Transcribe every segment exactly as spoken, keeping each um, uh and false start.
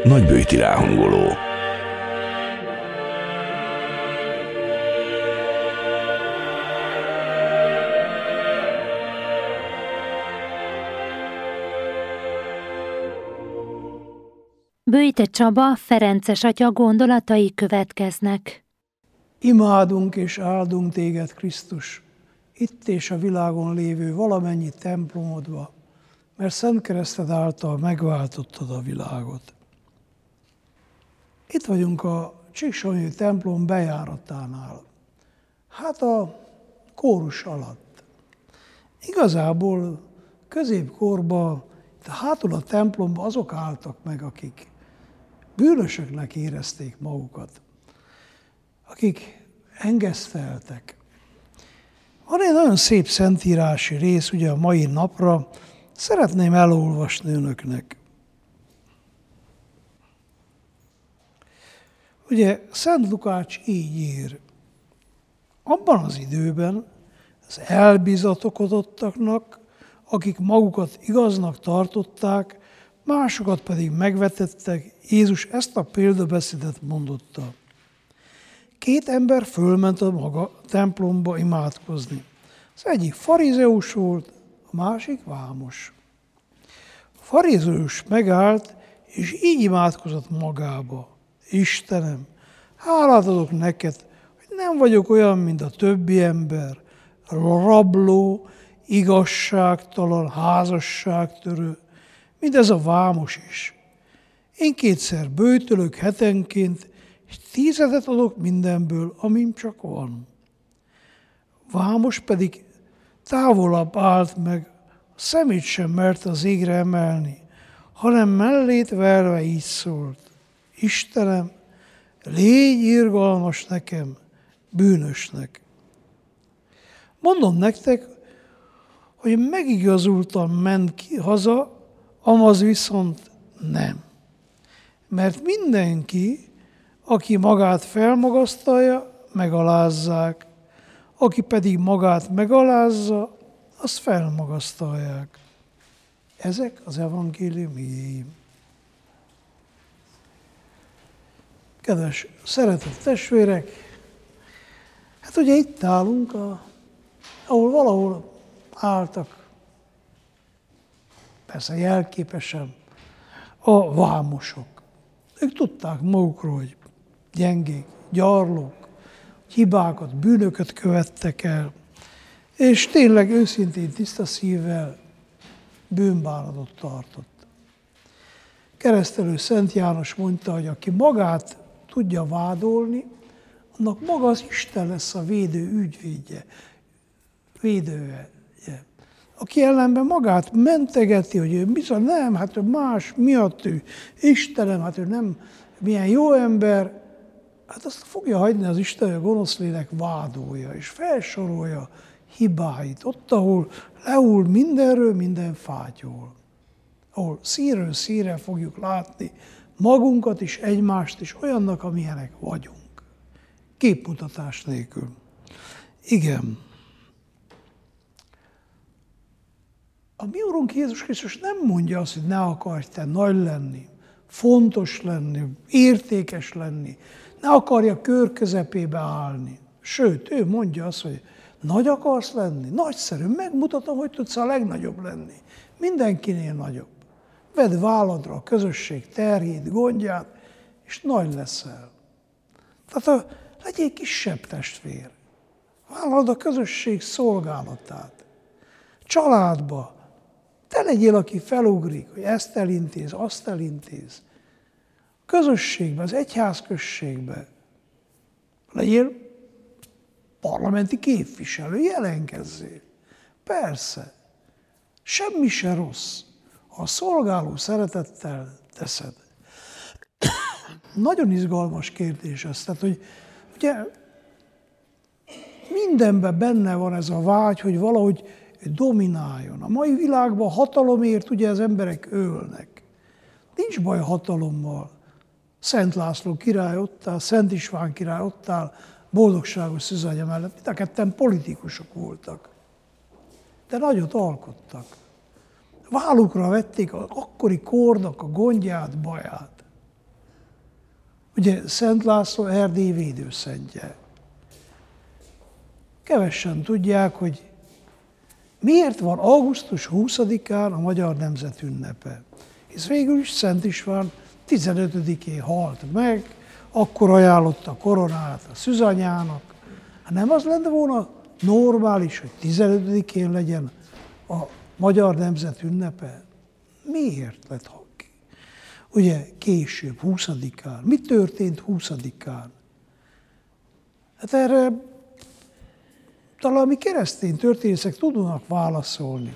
Nagyböjti ráhangoló. Böjte Csaba, Ferences atya gondolatai következnek. Imádunk és áldunk téged, Krisztus, itt és a világon lévő valamennyi templomodba, mert szent kereszted által megváltottad a világot. Itt vagyunk a Csíksonyi templom bejáratánál, hát a kórus alatt. Igazából középkorban, hátul a templomban azok álltak meg, akik bűnösöknek érezték magukat, akik engeszteltek. Van egy nagyon szép szentírási rész, ugye a mai napra, szeretném elolvasni önöknek. Ugye Szent Lukács így ír: abban az időben az elbizatokodottaknak, akik magukat igaznak tartották, másokat pedig megvetettek, Jézus ezt a példabeszédet mondotta. Két ember fölment a maga templomba imádkozni. Az egyik farizeus volt, a másik vámos. A farizeus megállt, és így imádkozott magába. Istenem, hálát adok neked, hogy nem vagyok olyan, mint a többi ember, rabló, igazságtalan, házasságtörő, mint ez a vámos is. Én kétszer böjtölök hetenként, és tízedet adok mindenből, amim csak van. Vámos pedig távolabb állt meg, a szemét sem merte az égre emelni, hanem mellét verve így szólt: Istenem, légy irgalmas nekem, bűnösnek. Mondom nektek, hogy megigazultan ment ki haza, amaz viszont nem. Mert mindenki, aki magát felmagasztalja, megalázzák, aki pedig magát megalázza, azt felmagasztalják. Ezek az evangélium igéim. Kedves, szeretett testvérek, hát ugye itt állunk, a, ahol valahol álltak, persze jelképesen, a vámosok. Ők tudták magukról, hogy gyengék, gyarlók, hibákat, bűnöket követtek el, és tényleg őszintén, tiszta szívvel bűnbánatot tartott. Keresztelő Szent János mondta, hogy aki magát tudja vádolni, annak maga az Isten lesz a védő ügyvédje, védője. Aki ellenben magát mentegeti, hogy ő bizony nem, hát ő más miatt ő Istenem, hát ő nem milyen jó ember, hát azt fogja hagyni az Isten, hogy a gonosz lélek vádolja, és felsorolja hibáit, ott, ahol lehull mindenről, minden fátyol. Ahol színről színre fogjuk látni magunkat is, egymást is, olyannak, amilyenek vagyunk. Képmutatás nélkül. Igen. A mi Urunk Jézus Krisztus nem mondja azt, hogy ne akarj te nagy lenni, fontos lenni, értékes lenni, ne akarja kör közepébe állni. Sőt, ő mondja azt, hogy nagy akarsz lenni, nagyszerű, megmutatom, hogy tudsz a legnagyobb lenni. Mindenkinél nagyobb. Vedd válladra a közösség terhét, gondját, és nagy leszel. Tehát a, legyél kisebb testvér. Vállald a közösség szolgálatát. Családba. Te legyél, aki felugrik, hogy ezt elintéz, azt elintéz. Közösségbe, az egyházközségbe. Legyél parlamenti képviselő, jelenkezzél. Persze. Semmi se rossz, ha a szolgáló szeretettel teszed. Nagyon izgalmas kérdés ez. Tehát, hogy ugye mindenben benne van ez a vágy, hogy valahogy domináljon. A mai világban hatalomért ugye az emberek ölnek. Nincs baj hatalommal. Szent László király ott áll, Szent István király ott áll, boldogságos szűzanya mellett. Mind a ketten politikusok voltak. De nagyot alkottak. Vállukra vették az akkori kornak a gondját, baját. Ugye Szent László Erdély védőszentje. Kevesen tudják, hogy miért van augusztus huszadikán a magyar nemzet ünnepe. Hisz végül is Szent István tizenötödikén halt meg, akkor ajánlotta a koronát a szűzanyának. Hát nem az lenne volna normális, hogy tizenötödikén legyen a magyar nemzet ünnepe? Miért lett ugye később, huszadikán? Mi történt huszadikán? Hát erre talán mi keresztény történészek tudnak válaszolni.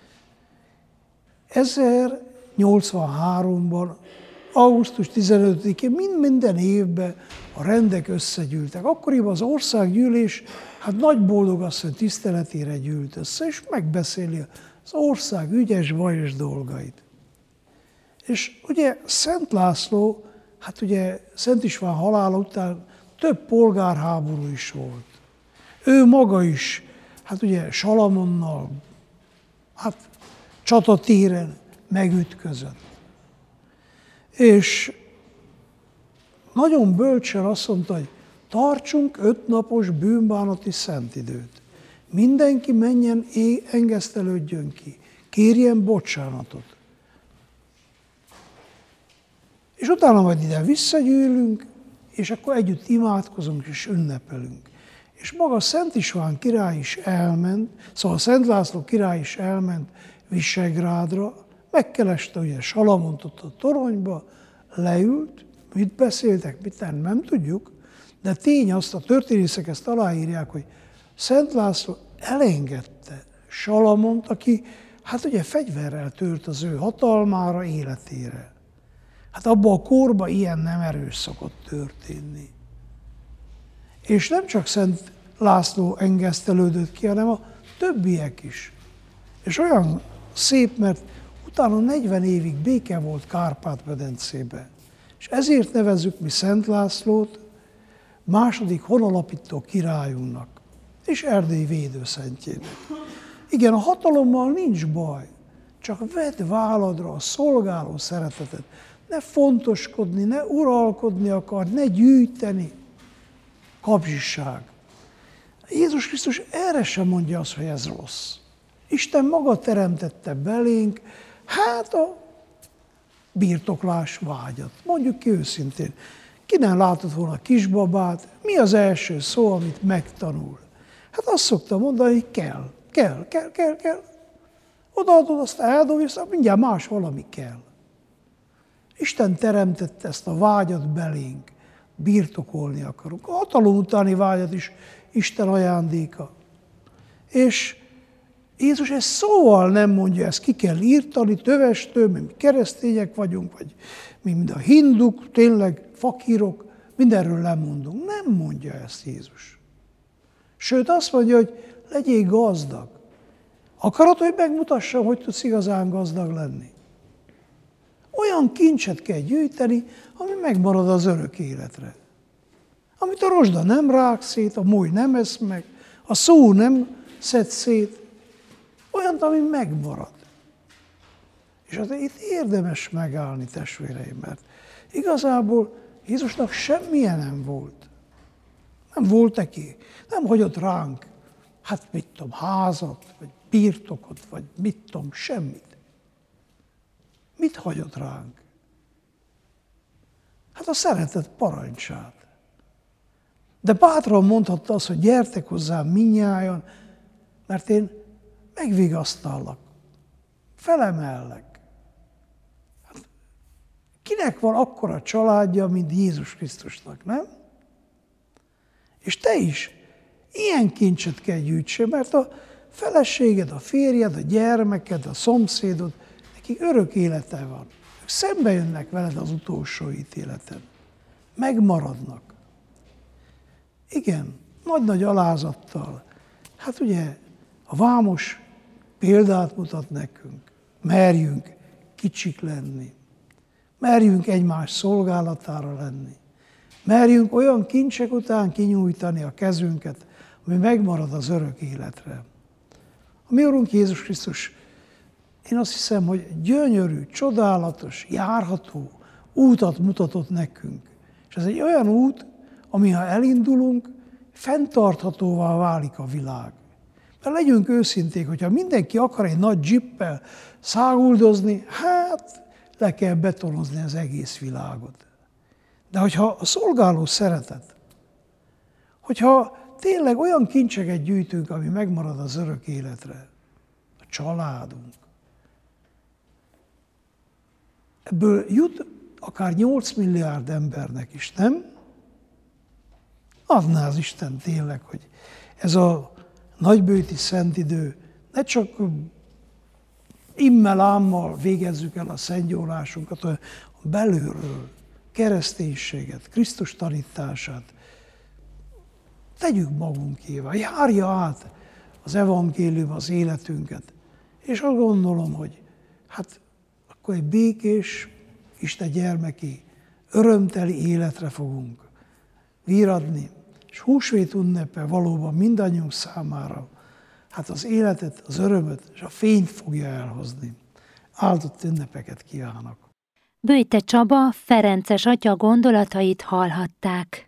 ezernyolcvanháromban, augusztus tizenötödikén mind minden évben a rendek összegyűltek. Akkoriban az országgyűlés hát nagy boldogasszony tiszteletére gyűlt össze, és megbeszéli az ország ügyes, bajos dolgait. És ugye Szent László, hát ugye Szent István halála után több polgárháború is volt. Ő maga is, hát ugye Salamonnal, hát csatatéren megütközött. És nagyon bölcsen azt mondta, hogy tartsunk ötnapos bűnbánati szentidőt. Mindenki menjen, engesztelődjön ki, kérjen bocsánatot. És utána majd ide visszagyűlünk, és akkor együtt imádkozunk és ünnepelünk. És maga Szent István király is elment, szóval Szent László király is elment Visegrádra, megkereste ugye Salamont ott a toronyba, leült, mit beszéltek, mit nem, nem tudjuk, de tény azt, a történészek ezt aláírják, hogy Szent László elengedte Salamont, aki hát ugye fegyverrel tört az ő hatalmára, életére. Hát abban a korban ilyen nem erős szokott történni. És nem csak Szent László engesztelődött ki, hanem a többiek is. És olyan szép, mert utána negyven évig béke volt Kárpát-medencében. És ezért nevezzük mi Szent Lászlót második honalapító királyunknak, és Erdély védőszentjének. Igen, a hatalommal nincs baj, csak vedd válladra a szolgáló szeretetet. Ne fontoskodni, ne uralkodni akar, ne gyűjteni. Kapzsiság. Jézus Krisztus erre sem mondja azt, hogy ez rossz. Isten maga teremtette belénk, hát a birtoklás vágyat. Mondjuk ki őszintén. Ki nem látott volna kisbabát, mi az első szó, amit megtanul? Hát azt szoktam mondani, hogy kell, kell, kell, kell, kell. Odaadod, azt eldobja, aztán mindjárt más valami kell. Isten teremtette ezt a vágyat belénk, birtokolni akarunk. A hatalom utáni vágyat is Isten ajándéka. És Jézus ezt szóval nem mondja, ezt ki kell írtani, tövestől, mi keresztények vagyunk, vagy mi mind a hinduk, tényleg fakírok, mindenről lemondunk. Nem mondja ezt Jézus. Sőt, azt mondja, hogy legyél gazdag. Akarod, hogy megmutassam, hogy tudsz igazán gazdag lenni? Olyan kincset kell gyűjteni, ami megmarad az örök életre. Amit a rozsda nem rák szét, a moly nem esz meg, a szó nem szed szét, olyan, ami megmarad. És azért itt érdemes megállni, testvéreim, mert igazából Jézusnak semmilyen nem volt. Nem volt neki, nem hagyott ránk, hát mit tudom, házat, vagy birtokot, vagy mit tudom, semmit. Mit hagyott ránk? Hát a szeretet parancsát. De bátran mondhatta azt, hogy gyertek hozzám mindnyájan, mert én megvigasztallak, felemellek. Hát, kinek van akkora családja, mint Jézus Krisztusnak, nem? És te is ilyen kincset kell gyűjtsél, mert a feleséged, a férjed, a gyermeked, a szomszédod, nekik örök élete van. Ők szembe jönnek veled az utolsó ítéleten. Megmaradnak. Igen, nagy-nagy alázattal. Hát ugye a vámos példát mutat nekünk. Merjünk kicsik lenni. Merjünk egymás szolgálatára lenni. Merjünk olyan kincsek után kinyújtani a kezünket, ami megmarad az örök életre. A mi Urunk Jézus Krisztus, én azt hiszem, hogy gyönyörű, csodálatos, járható útat mutatott nekünk. És És ez egy olyan út, ami ha elindulunk, fenntarthatóvá válik a világ. Mert legyünk őszinték, hogyha mindenki akar egy nagy dzsippel száguldozni, hát le kell betonozni az egész világot. De hogyha a szolgáló szeretet, hogyha tényleg olyan kincseket gyűjtünk, ami megmarad az örök életre, a családunk, ebből jut akár nyolc milliárd embernek is, nem? Adná az Isten tényleg, hogy ez a nagybőti szentidő ne csak immel-ámmal végezzük el a szentgyólásunkat, hanem belülről kereszténységet, Krisztus tanítását tegyük magunkévá, járja át az evangélium az életünket. És azt gondolom, hogy hát akkor egy békés, Isten gyermeki, örömteli életre fogunk víradni, és húsvét ünnepe valóban mindannyiunk számára hát az életet, az örömöt és a fényt fogja elhozni. Áldott ünnepeket kívánok! Böjte Csaba Ferences atya gondolatait hallhatták.